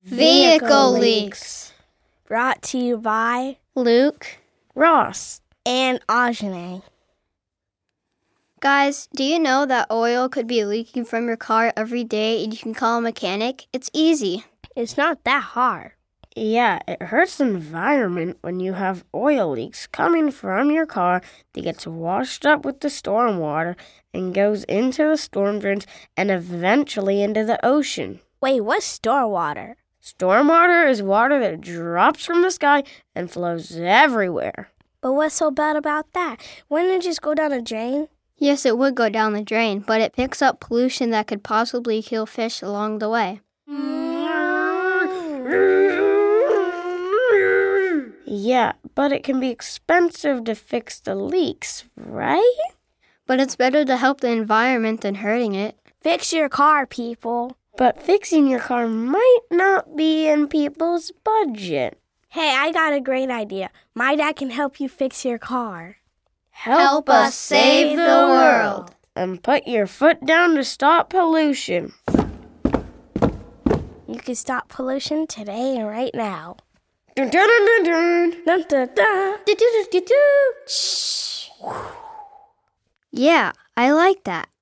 Vehicle Leaks. Brought to you by Luke, Ross, and Ajane. Guys, do you know that oil could be leaking from your car every day and you can call a mechanic? It's easy. It's not that hard. Yeah, it hurts the environment when you have oil leaks coming from your car that gets washed up with the storm water and goes into the storm drains and eventually into the ocean. Wait, what's storm water? Storm water is water that drops from the sky and flows everywhere. But what's so bad about that? Wouldn't it just go down a drain? Yes, it would go down the drain, but it picks up pollution that could possibly kill fish along the way. Yeah, but it can be expensive to fix the leaks, right? But it's better to help the environment than hurting it. Fix your car, people. But fixing your car might not be in people's budget. Hey, I got a great idea. My dad can help you fix your car. Help us save the world. And put your foot down to stop pollution. You can stop pollution today and right now. Dun, dun, dun, dun, Dun, dun, dun. Shh. Yeah, I like that.